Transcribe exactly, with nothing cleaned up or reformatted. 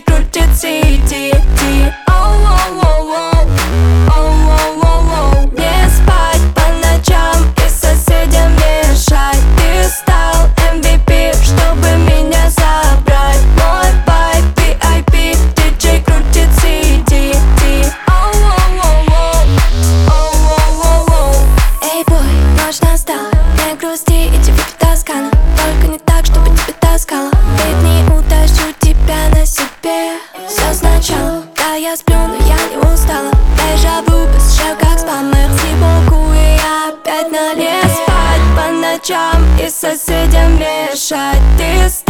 крутит сиди. Оу-оу-оу-оу, оу-оу-оу-оу. Не спать по ночам и соседям мешать. Ты стал эм ви пи, чтобы меня забрать. Мой вайб ви ай пи, диджей крутит сиди. Оу-оу-оу-оу, оу-оу-оу-оу. Эй, бой, ночь настала, не грусти, иди выпей тоскана. Только не так, чтобы тебя таскала. Ведь не утащу тебя на себе. Все сначала, да я сплю, но я не устала. Дежавю, посижу как спа, мерси боку. И я опять на не спать по ночам и соседям мешать. Ты